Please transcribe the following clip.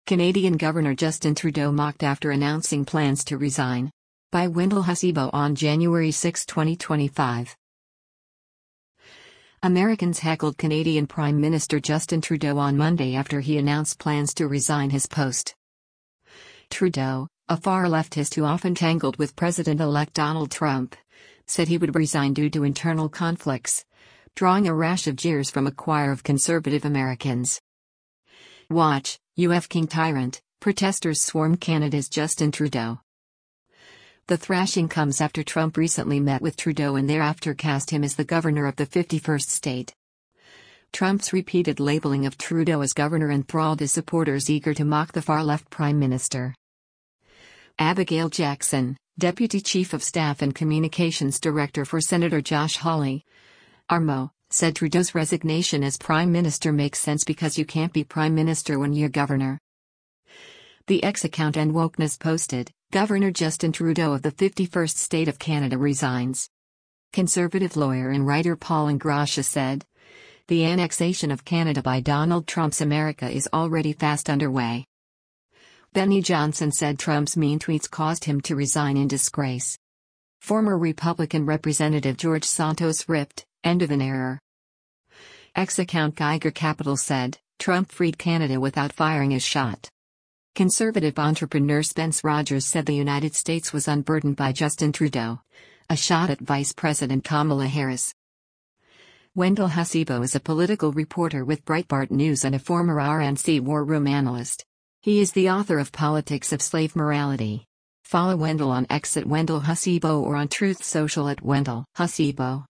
Canadian Governor Justin Trudeau mocked after announcing plans to resign. By Wendell Hussebo on January 6, 2025. Americans heckled Canadian Prime Minister Justin Trudeau on Monday after he announced plans to resign his post. Trudeau, a far leftist who often tangled with President-elect Donald Trump, said he would resign due to internal conflicts, drawing a rash of jeers from a choir of conservative Americans. Watch, U F-king tyrant, protesters swarm Canada's Justin Trudeau. The thrashing comes after Trump recently met with Trudeau and thereafter cast him as the governor of the 51st state. Trump's repeated labeling of Trudeau as governor enthralled his supporters eager to mock the far-left prime minister. Abigail Jackson, Deputy Chief of Staff and Communications Director for Senator Josh Hawley, ARMO, said Trudeau's resignation as prime minister makes sense because you can't be prime minister when you're governor. The X account and Wokeness posted, Governor Justin Trudeau of the 51st state of Canada resigns. Conservative lawyer and writer Paul Ingrassia said, the annexation of Canada by Donald Trump's America is already fast underway. Benny Johnson said Trump's mean tweets caused him to resign in disgrace. Former Republican Representative George Santos ripped, end of an era. X account Geiger Capital said, Trump freed Canada without firing a shot. Conservative entrepreneur Spence Rogers said the United States was unburdened by Justin Trudeau. A shot at Vice President Kamala Harris. Wendell Hussebo is a political reporter with Breitbart News and a former RNC war room analyst. He is the author of Politics of Slave Morality. Follow Wendell on X at Wendell Hussebo or on Truth Social at Wendell Hussebo.